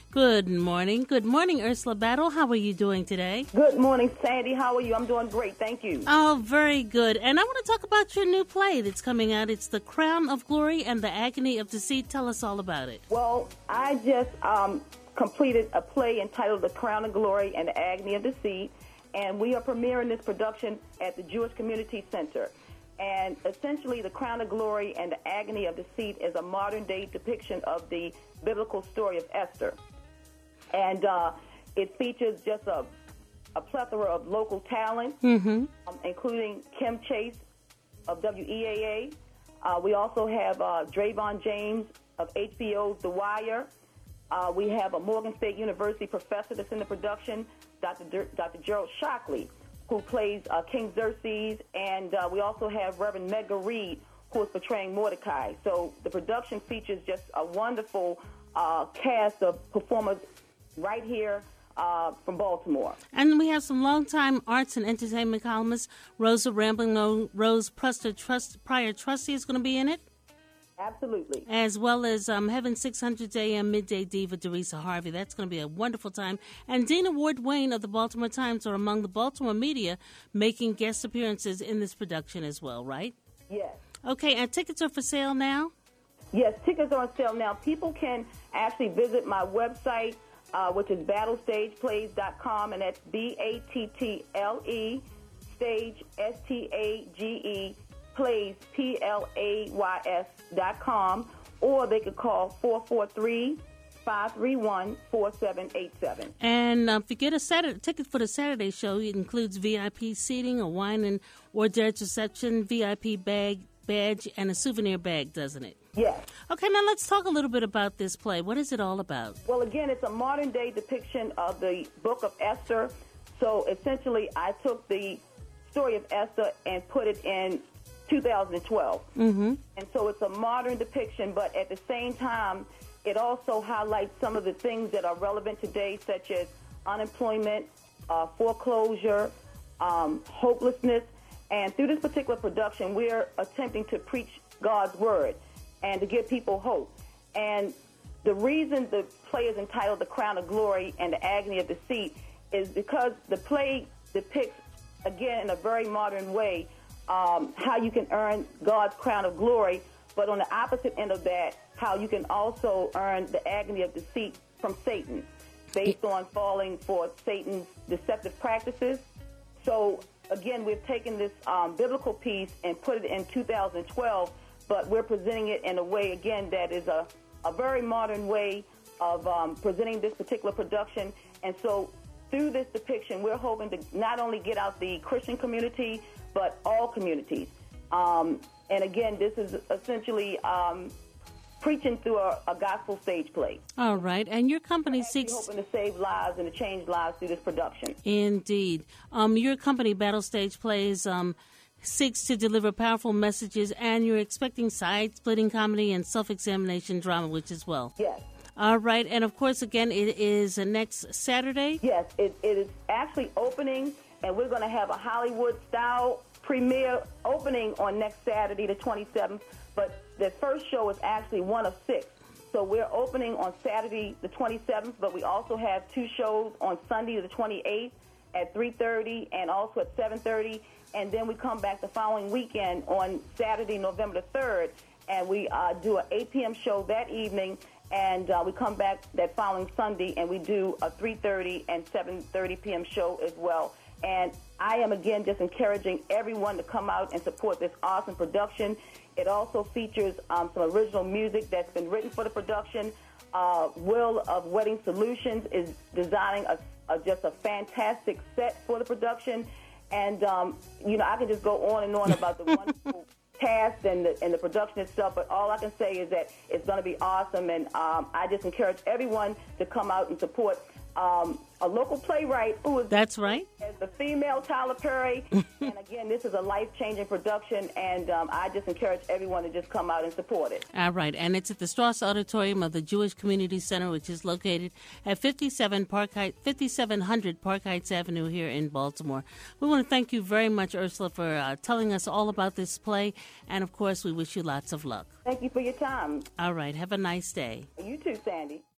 Good morning. Good morning, Ursula Battle. How are you doing today? Good morning, Sandy. How are you? I'm doing great. Thank you. Oh, very good. And I want to talk about your new play that's coming out. It's The Crown of Glory and the Agony of Deceit. Tell us all about it. Well, I just completed a play entitled The Crown of Glory and the Agony of Deceit, and we are premiering this production at the Jewish Community Center. And essentially, The Crown of Glory and the Agony of Deceit is a modern-day depiction of the biblical story of Esther. And it features just a plethora of local talent, including Kim Chase of WEAA. We also have Drayvon James of HBO's The Wire. We have a Morgan State University professor that's in the production, Dr. Gerald Shockley, who plays King Xerxes. And we also have Reverend Medgar Reed, who is portraying Mordecai. So the production features just a wonderful cast of performers right here from Baltimore. And we have some longtime arts and entertainment columnists. Rosa Rambling Rose Pryor Trustee is going to be in it. Absolutely. As well as Heaven 600 AM midday diva Derisa Harvey. That's going to be a wonderful time. And Dina Ward Wayne of the Baltimore Times are among the Baltimore media making guest appearances in this production as well, right? Yes. Okay, and tickets are for sale now? Yes, tickets are on sale now. People can actually visit my website, which is battlestageplays.com, and that's BATTLE, stage, STAGE, plays, PLAYS.com, or they could call 443-531-4787. And if you get a ticket for the Saturday show, it includes VIP seating, a wine and hors d'oeuvres reception, VIP badge, and a souvenir bag, doesn't it? Yes. Okay, now let's talk a little bit about this play. What is it all about? Well, again, it's a modern-day depiction of the book of Esther. So, essentially, I took the story of Esther and put it in 2012. And so it's a modern depiction, but at the same time, it also highlights some of the things that are relevant today, such as unemployment, foreclosure, hopelessness. And through this particular production, we're attempting to preach God's word and to give people hope. And the reason the play is entitled The Crown of Glory and the Agony of Deceit is because the play depicts, again, in a very modern way, how you can earn God's crown of glory, but on the opposite end of that, how you can also earn the agony of deceit from Satan, based on falling for Satan's deceptive practices. So, again, we've taken this biblical piece and put it in 2012, but we're presenting it in a way, again, that is a very modern way of presenting this particular production. And so through this depiction, we're hoping to not only get out the Christian community, but all communities. And again, this is essentially preaching through a gospel stage play. All right. And your company seeks... We're hoping to save lives and to change lives through this production. Indeed. Your company, Battle Stage Plays, seeks to deliver powerful messages, and you're expecting side-splitting comedy and self-examination drama, which as well. Yes. All right. And, of course, again, it is next Saturday? Yes. It is actually opening, and we're going to have a Hollywood-style premiere opening on next Saturday, the 27th. But the first show is actually one of 6. So we're opening on Saturday, the 27th, but we also have 2 shows on Sunday, the 28th, at 3:30 and also at 7:30. And then we come back the following weekend on Saturday, November the 3rd, and we do an 8 p.m. show that evening. And we come back that following Sunday, and we do a 3:30 and 7:30 p.m. show as well. And I am, again, just encouraging everyone to come out and support this awesome production. It also features some original music that's been written for the production. Will of Wedding Solutions is designing just a fantastic set for the production. And, I can just go on and on about the wonderful cast and the production itself, but all I can say is that it's going to be awesome, and I just encourage everyone to come out and support a local playwright who is... That's right. ...as the female Tyler Perry. And again, this is a life-changing production, and I just encourage everyone to just come out and support it. All right, and it's at the Strauss Auditorium of the Jewish Community Center, which is located at 5700 Park Heights Avenue here in Baltimore. We want to thank you very much, Ursula, for telling us all about this play, and of course, we wish you lots of luck. Thank you for your time. All right, have a nice day. You too, Sandy.